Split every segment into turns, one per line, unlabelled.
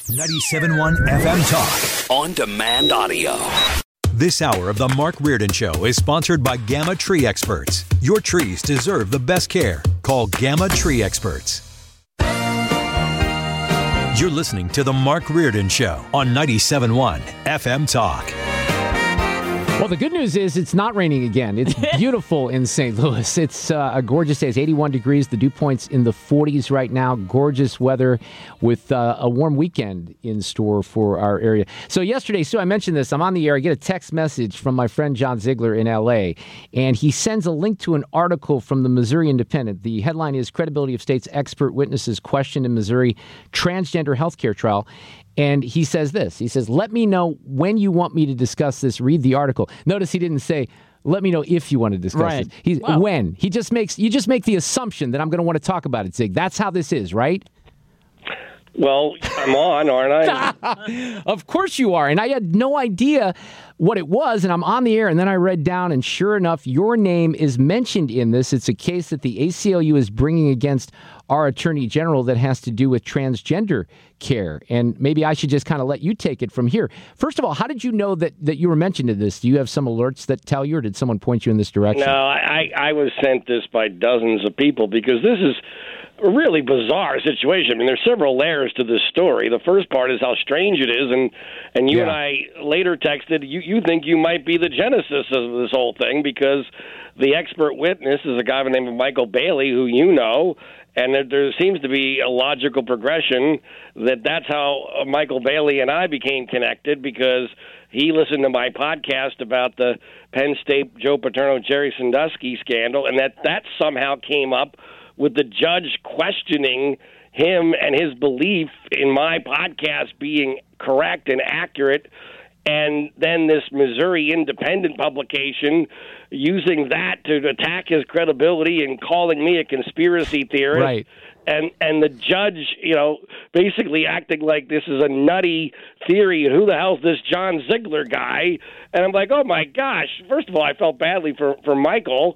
97.1 FM Talk. On demand audio. This hour of the Mark Reardon Show is sponsored by Gamma Tree Experts. Your trees deserve the best care. Call Gamma Tree Experts. You're listening to the Mark Reardon Show on 97.1 FM Talk.
Well, the good news is it's not raining again. It's beautiful in St. Louis. It's a gorgeous day. It's 81 degrees. The dew point's in the 40s right now. Gorgeous weather with a warm weekend in store for our area. So yesterday, Sue, I mentioned this. I'm on the air. I get a text message from my friend John Ziegler in L.A., and he sends a link to an article from the Missouri Independent. The headline is Credibility of State's Expert Witnesses Questioned in Missouri Transgender Healthcare Trial. And he says this. He says, let me know when you want me to discuss this. Read the article. Notice he didn't say, let me know if you want to discuss this. When. You just make the assumption that I'm going to want to talk about it, Zig. That's how this is, right?
Well, I'm on, aren't I?
Of course you are. And I had no idea what it was, and I'm on the air, and then I read down, and sure enough, your name is mentioned in this. It's a case that the ACLU is bringing against our Attorney General that has to do with transgender care. And maybe I should just kind of let you take it from here. First of all, how did you know that you were mentioned in this? Do you have some alerts that tell you, or did someone point you in this direction?
No, I was sent this by dozens of people because this is a really bizarre situation. I mean, there's several layers to this story. The first part is how strange it is, and you and I later texted, you think you might be the genesis of this whole thing because the expert witness is a guy by the name of Michael Bailey, who you know, and there seems to be a logical progression that's how Michael Bailey and I became connected because he listened to my podcast about the Penn State Joe Paterno, Jerry Sandusky scandal, and that somehow came up with the judge questioning him and his belief in my podcast being correct and accurate, and then this Missouri Independent publication using that to attack his credibility and calling me a conspiracy theorist.
Right.
And the judge, basically acting like this is a nutty theory, and who the hell's this John Ziegler guy? And I'm like, oh my gosh, first of all, I felt badly for Michael.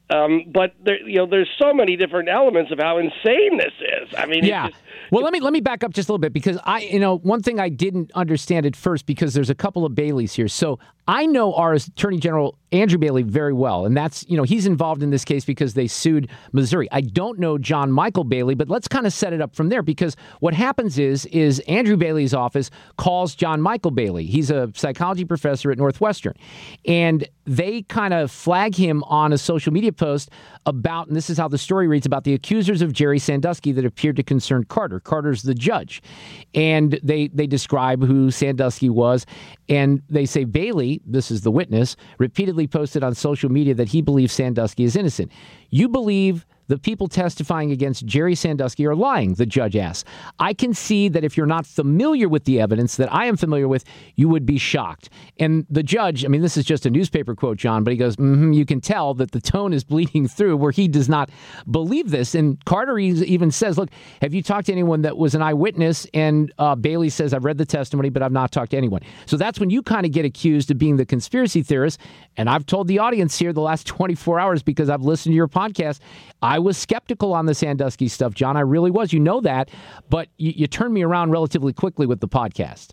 But there's so many different elements of how insane this is. I mean,
yeah. Well, let me back up just a little bit because one thing I didn't understand at first because there's a couple of Baileys here. So I know our Attorney General Andrew Bailey very well, and that's he's involved in this case because they sued Missouri. I don't know John Michael Bailey, but let's kind of set it up from there because what happens is Andrew Bailey's office calls John Michael Bailey. He's a psychology professor at Northwestern, and they kind of flag him on a social media post about, and this is how the story reads, about the accusers of Jerry Sandusky that appeared to concern Carter. Carter's the judge. And they describe who Sandusky was, and they say Bailey, this is the witness, repeatedly posted on social media that he believes Sandusky is innocent. You believe the people testifying against Jerry Sandusky are lying, the judge asks. I can see that if you're not familiar with the evidence that I am familiar with, you would be shocked. And the judge, I mean, this is just a newspaper quote, John, but he goes, you can tell that the tone is bleeding through where he does not believe this. And Carter even says, look, have you talked to anyone that was an eyewitness? And Bailey says, I've read the testimony, but I've not talked to anyone. So that's when you kind of get accused of being the conspiracy theorist. And I've told the audience here the last 24 hours because I've listened to your podcast, I was skeptical on the Sandusky stuff, John. I really was. You know that. But you turned me around relatively quickly with the podcast.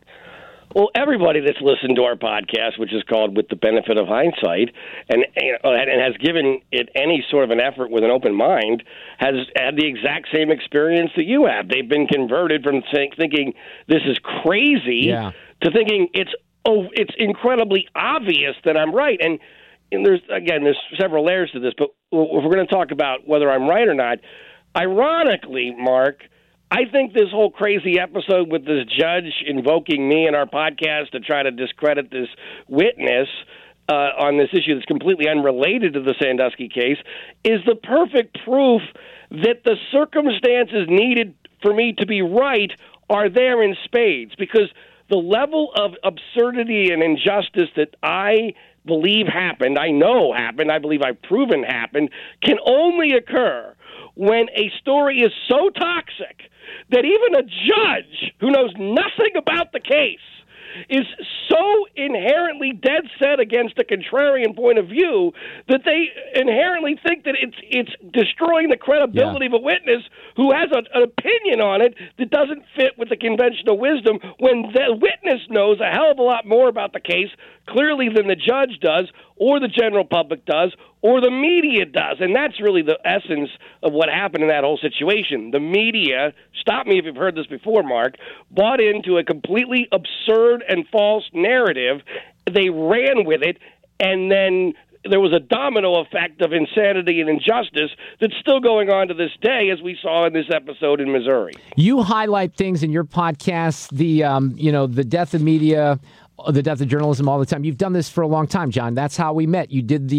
Well, everybody that's listened to our podcast, which is called With the Benefit of Hindsight, and has given it any sort of an effort with an open mind, has had the exact same experience that you have. They've been converted from thinking this is crazy to thinking it's incredibly obvious that I'm right. And there's several layers to this, but if we're going to talk about whether I'm right or not, ironically, Mark, I think this whole crazy episode with this judge invoking me in our podcast to try to discredit this witness on this issue that's completely unrelated to the Sandusky case is the perfect proof that the circumstances needed for me to be right are there in spades, because the level of absurdity and injustice that I believe happened, I know happened, I believe I've proven happened, can only occur when a story is so toxic that even a judge who knows nothing about the case is so inherently dead set against a contrarian point of view that they inherently think that it's destroying the credibility of a witness who has an opinion on it that doesn't fit with the conventional wisdom when the witness knows a hell of a lot more about the case clearly than the judge does, or the general public does, or the media does. And that's really the essence of what happened in that whole situation. The media, stop me if you've heard this before, Mark, bought into a completely absurd and false narrative. They ran with it, and then there was a domino effect of insanity and injustice that's still going on to this day, as we saw in this episode in Missouri.
You highlight things in your podcast, the death of media, the death of journalism all the time. You've done this for a long time, John. That's how we met. You did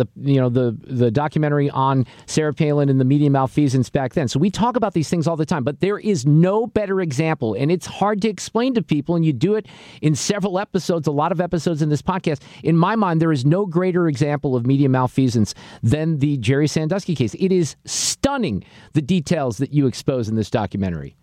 the documentary on Sarah Palin and the media malfeasance back then. So we talk about these things all the time, but there is no better example, and it's hard to explain to people, and you do it in several episodes, a lot of episodes in this podcast. In my mind, there is no greater example of media malfeasance than the Jerry Sandusky case. It is stunning, the details that you expose in this documentary.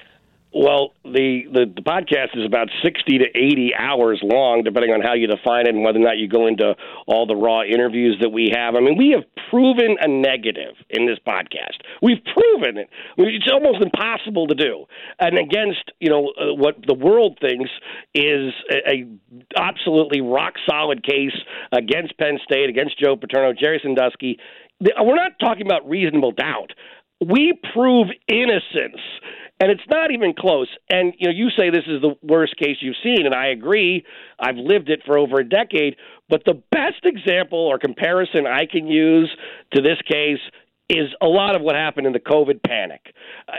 Well, the podcast is about 60 to 80 hours long, depending on how you define it and whether or not you go into all the raw interviews that we have. I mean, we have proven a negative in this podcast. We've proven it. I mean, it's almost impossible to do. And against, what the world thinks is a absolutely rock-solid case against Penn State, against Joe Paterno, Jerry Sandusky. We're not talking about reasonable doubt. We prove innocence. And it's not even close. And, you say this is the worst case you've seen, and I agree. I've lived it for over a decade. But the best example or comparison I can use to this case is a lot of what happened in the COVID panic.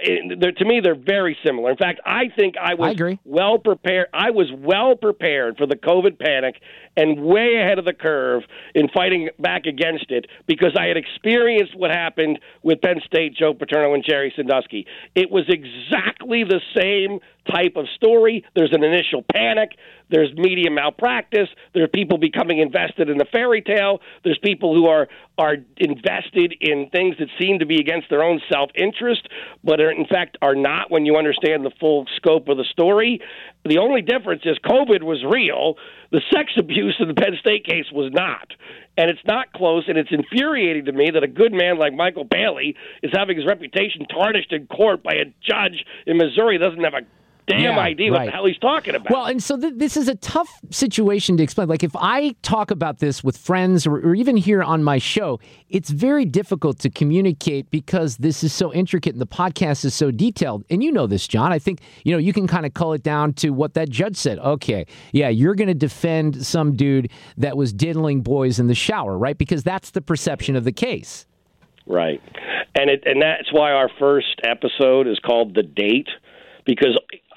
To me, they're very similar. In fact, I think I was well prepared. I was well prepared for the COVID panic and way ahead of the curve in fighting back against it because I had experienced what happened with Penn State, Joe Paterno, and Jerry Sandusky. It was exactly the same type of story. There's an initial panic. There's media malpractice. There are people becoming invested in the fairy tale. There's people who are invested in things that seem to be against their own self-interest, but in fact are not when you understand the full scope of the story. The only difference is COVID was real. The sex abuse in the Penn State case was not. And it's not close, and it's infuriating to me that a good man like Michael Bailey is having his reputation tarnished in court by a judge in Missouri that doesn't have a damn idea what the hell he's talking about.
Well, and so this is a tough situation to explain. Like if I talk about this with friends or even here on my show, it's very difficult to communicate because this is so intricate and the podcast is so detailed. And you know this, John. I think, you can kind of cull it down to what that judge said. Okay, yeah, you're going to defend some dude that was diddling boys in the shower, right? Because that's the perception of the case.
Right. And that's why our first episode is called The Date, because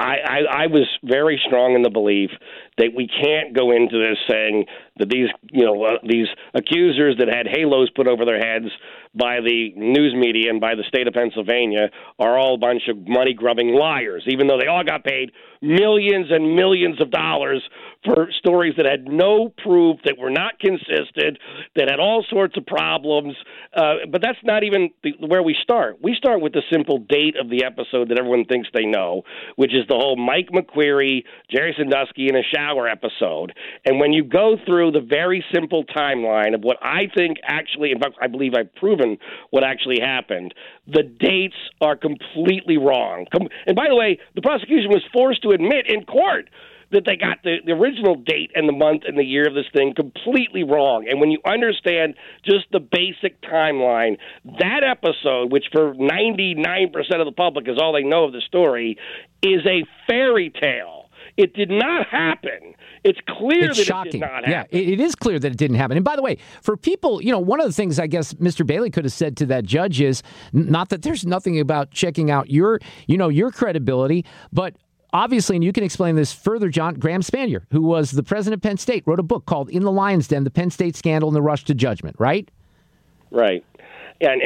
I was very strong in the belief that we can't go into this saying that these accusers that had halos put over their heads by the news media and by the state of Pennsylvania are all a bunch of money-grubbing liars, even though they all got paid millions and millions of dollars for stories that had no proof, that were not consistent, that had all sorts of problems. But that's not even where we start. We start with the simple date of the episode that everyone thinks they know, which is the whole Mike McQueary, Jerry Sandusky in a shower episode. And when you go through the very simple timeline of what I think actually, in fact, I believe I've proven what actually happened, the dates are completely wrong. And by the way, the prosecution was forced to admit in court that they got the original date and the month and the year of this thing completely wrong. And when you understand just the basic timeline, that episode, which for 99% of the public is all they know of the story, is a fairy tale. It did not happen. It's clear that
shocking.
It did not happen.
Yeah, it is clear that it didn't happen. And by the way, for people, one of the things I guess Mr. Bailey could have said to that judge is not that there's nothing about checking out your credibility, but obviously, and you can explain this further, John, Graham Spanier, who was the president of Penn State, wrote a book called In the Lion's Den, The Penn State Scandal and the Rush to Judgment, right?
Right. And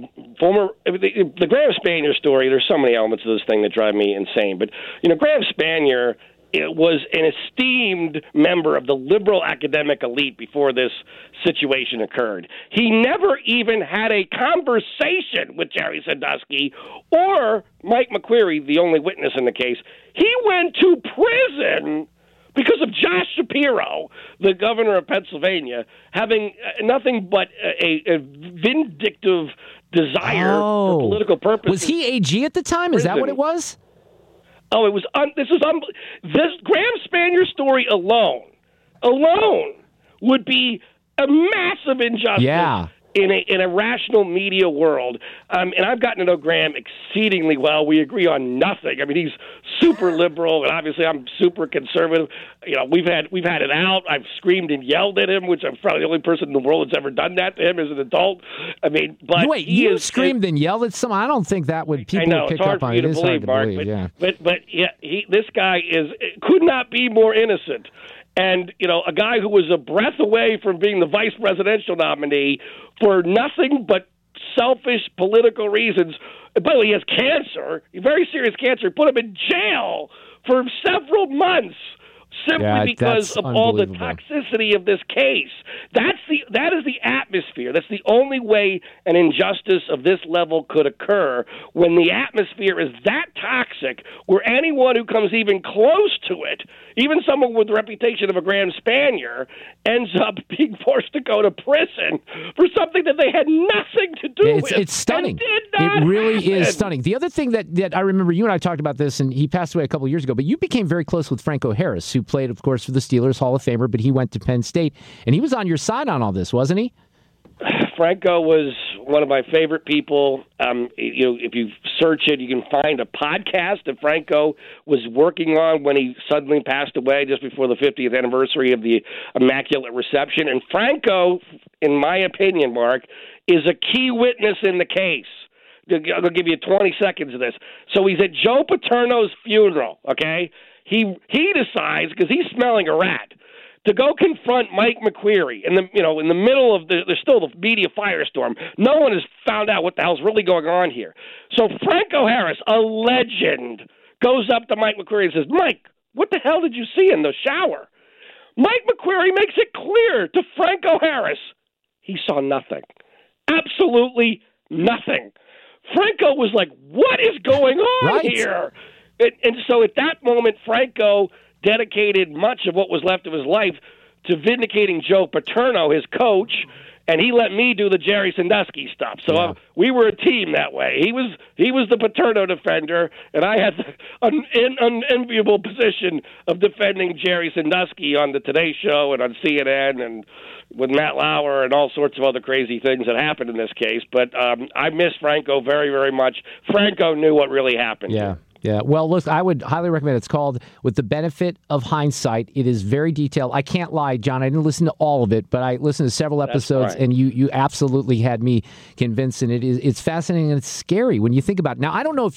the Graham Spanier story, there's so many elements of this thing that drive me insane. But, Graham Spanier was an esteemed member of the liberal academic elite before this situation occurred. He never even had a conversation with Jerry Sandusky or Mike McQueary, the only witness in the case. He went to prison because of Josh Shapiro, the governor of Pennsylvania, having nothing but a vindictive desire for political purposes.
Was he AG at the time? Is that what it was?
Oh, it was. This Graham Spanier story alone would be a massive injustice.
Yeah.
In a rational media world, and I've gotten to know Graham exceedingly well. We agree on nothing. I mean, he's super liberal, and obviously I'm super conservative. You know, we've had it out. I've screamed and yelled at him, which I'm probably the only person in the world that's ever done that to him as an adult. I mean, but
wait, you screamed and yelled at someone? I don't think that would people
would
pick up on. It is hard to believe, yeah.
But this guy could not be more innocent. And, you know, a guy who was a breath away from being the vice presidential nominee for nothing but selfish political reasons. By the way, he has cancer, very serious cancer. Put him in jail for several months simply because of all the toxicity of this case. That is the atmosphere. That's the only way an injustice of this level could occur, when the atmosphere is that toxic, where anyone who comes even close to it, even someone with the reputation of a Graham Spanier, ends up being forced to go to prison for something that they had nothing to do with.
It's stunning. It really is stunning. The other thing that I remember, you and I talked about this, and he passed away a couple of years ago, but you became very close with Franco Harris, who played, of course, for the Steelers, Hall of Famer, but he went to Penn State, and he was on your side on all this, wasn't he?
Franco was one of my favorite people. You know, if you search it, you can find a podcast that Franco was working on when he suddenly passed away just before the 50th anniversary of the Immaculate Reception. And Franco, in my opinion, Mark, is a key witness in the case. I'll give you 20 seconds of this. So he's at Joe Paterno's funeral, okay? He decides, because he's smelling a rat, to go confront Mike McQueary in the middle of there's still the media firestorm. No one has found out what the hell's really going on here. So Franco Harris, a legend, goes up to Mike McQueary and says, "Mike, what the hell did you see in the shower?" Mike McQueary makes it clear to Franco Harris he saw nothing. Absolutely nothing. Franco was like, "What is going on here?" And so at that moment, Franco dedicated much of what was left of his life to vindicating Joe Paterno, his coach, and he let me do the Jerry Sandusky stuff. So we were a team that way. He was the Paterno defender, and I had the unenviable position of defending Jerry Sandusky on the Today Show and on CNN and with Matt Lauer and all sorts of other crazy things that happened in this case. But I miss Franco very, very much. Franco knew what really happened.
Yeah. Yeah, well, look, I would highly recommend it. It's called With the Benefit of Hindsight. It is very detailed. I can't lie, John, I didn't listen to all of it, but I listened to several episodes, and you absolutely had me convinced, and it's fascinating and it's scary when you think about it. Now, I don't know if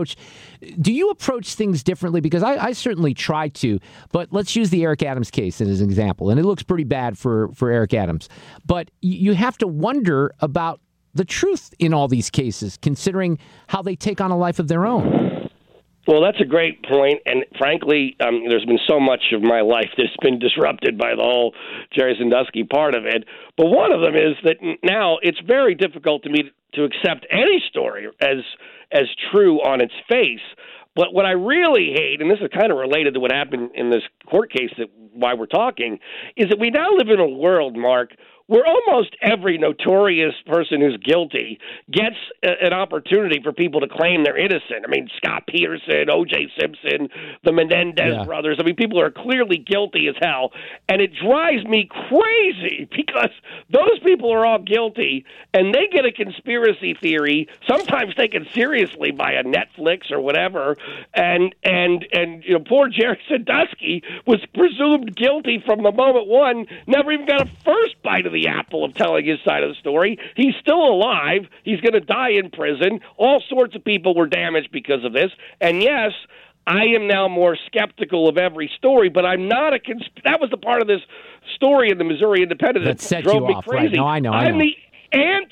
do you approach things differently? Because I certainly try to, but let's use the Eric Adams case as an example, and it looks pretty bad for Eric Adams. But you have to wonder about the truth in all these cases, considering how they take on a life of their own.
Well, that's a great point, and frankly, there's been so much of my life that's been disrupted by the whole Jerry Sandusky part of it. But one of them is that now it's very difficult to me to accept any story as true on its face. But what I really hate, and this is kind of related to what happened in this court case why we're talking, is that we now live in a world, Mark, where almost every notorious person who's guilty gets an opportunity for people to claim they're innocent. I mean, Scott Peterson, O.J. Simpson, the Menendez brothers. I mean, people are clearly guilty as hell. And it drives me crazy because those people are all guilty, and they get a conspiracy theory, sometimes taken seriously by a Netflix or whatever. And poor Jerry Sandusky was presumed guilty from the moment one, never even got a first bite of the apple of telling his side of the story. He's still alive. He's going to die in prison. All sorts of people were damaged because of this. And yes, I am now more skeptical of every story, but I'm not that was the part of this story in the Missouri Independent that drove me crazy.
Right. No, I know.
I'm the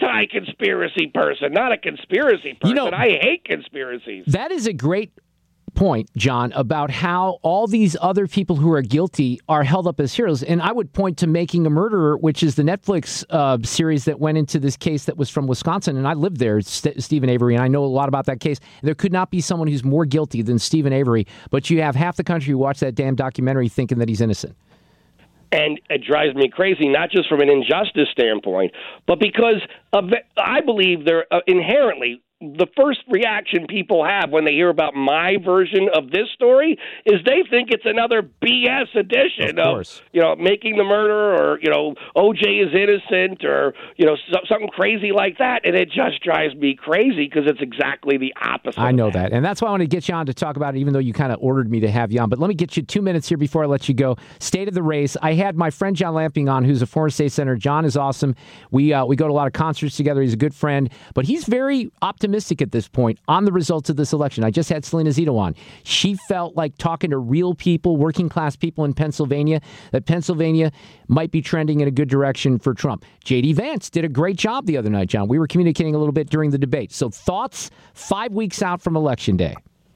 anti-conspiracy person, not a conspiracy person. I hate conspiracies.
That is a great point, John, about how all these other people who are guilty are held up as heroes. And I would point to Making a Murderer, which is the Netflix series that went into this case that was from Wisconsin. And I lived there, Stephen Avery, and I know a lot about that case. There could not be someone who's more guilty than Stephen Avery, but you have half the country who watched that damn documentary thinking that he's innocent.
And it drives me crazy, not just from an injustice standpoint, but because I believe they're inherently the first reaction people have when they hear about my version of this story is they think it's another BS edition of Making the Murderer, or, OJ is innocent, or, something crazy like that. And it just drives me crazy because it's exactly the opposite.
I know that. And that's why I want to get you on to talk about it, even though you kind of ordered me to have you on. But let me get you 2 minutes here before I let you go. State of the race. I had my friend John Lamping on, who's a former state senator. John is awesome. We go to a lot of concerts together. He's a good friend. But he's very optimistic at this point on the results of this election. I just had Selena Zito on. She felt like talking to real people, working class people in Pennsylvania, that Pennsylvania might be trending in a good direction for Trump. J.D. Vance did a great job the other night, John. We were communicating a little bit during the debate. So thoughts 5 weeks out from Election Day?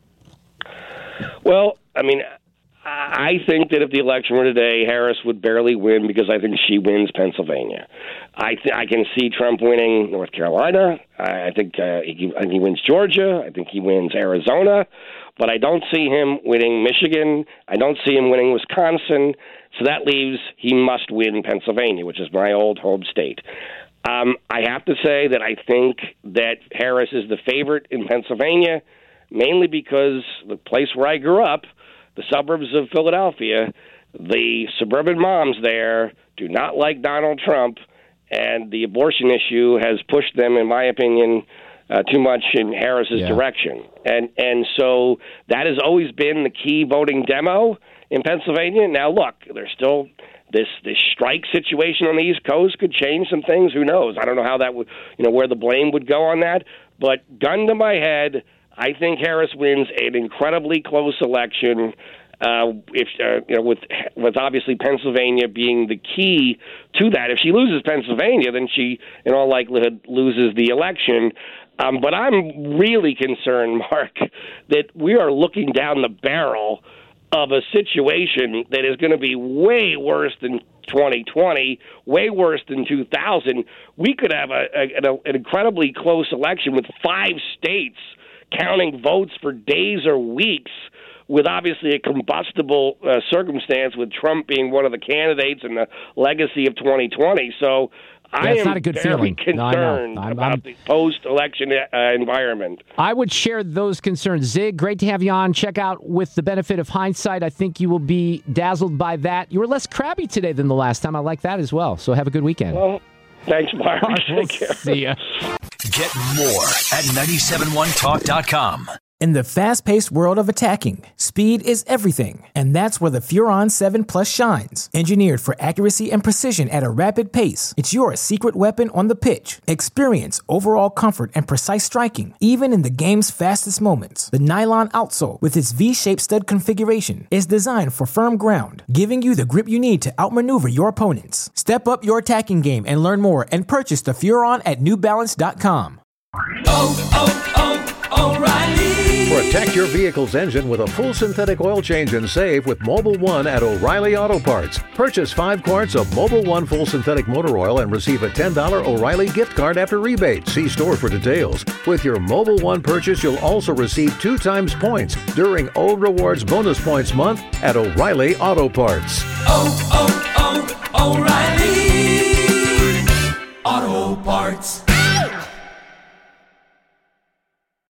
Well, I think that if the election were today, Harris would barely win because I think she wins Pennsylvania. I can see Trump winning North Carolina. I think he wins Georgia. I think he wins Arizona. But I don't see him winning Michigan. I don't see him winning Wisconsin. So that leaves he must win Pennsylvania, which is my old home state. I have to say that I think that Harris is the favorite in Pennsylvania, mainly because the place where I grew up, the suburbs of Philadelphia, the suburban moms there do not like Donald Trump, and the abortion issue has pushed them, in my opinion, too much in Harris's direction. And so that has always been the key voting demo in Pennsylvania. Now, look, there's still this strike situation on the East Coast could change some things. Who knows? I don't know how that would, where the blame would go on that. But gun to my head, I think Harris wins an incredibly close election. With obviously Pennsylvania being the key to that. If she loses Pennsylvania, then she, in all likelihood, loses the election. But I'm really concerned, Mark, that we are looking down the barrel of a situation that is going to be way worse than 2020, way worse than 2000. We could have an incredibly close election with 5 states counting votes for days or weeks, with obviously a combustible circumstance with Trump being one of the candidates and the legacy of 2020. So I am
not a good
very
feeling.
concerned about the post-election environment.
I would share those concerns. Zig, great to have you on. Check out With the Benefit of Hindsight. I think you will be dazzled by that. You were less crabby today than the last time. I like that as well. So have a good weekend.
Well, thanks, Mark.
We'll see ya.
Get more at 971talk.com.
In the fast-paced world of attacking, speed is everything, and that's where the Furon 7 Plus shines. Engineered for accuracy and precision at a rapid pace, it's your secret weapon on the pitch. Experience overall comfort and precise striking, even in the game's fastest moments. The nylon outsole, with its V-shaped stud configuration, is designed for firm ground, giving you the grip you need to outmaneuver your opponents. Step up your attacking game and learn more and purchase the Furon at NewBalance.com.
O'Reilly.
Protect your vehicle's engine with a full synthetic oil change and save with Mobil 1 at O'Reilly Auto Parts. Purchase 5 quarts of Mobil 1 full synthetic motor oil and receive a $10 O'Reilly gift card after rebate. See store for details. With your Mobil 1 purchase, you'll also receive 2 times points during O Rewards Bonus Points Month at O'Reilly Auto Parts.
O'Reilly Auto Parts.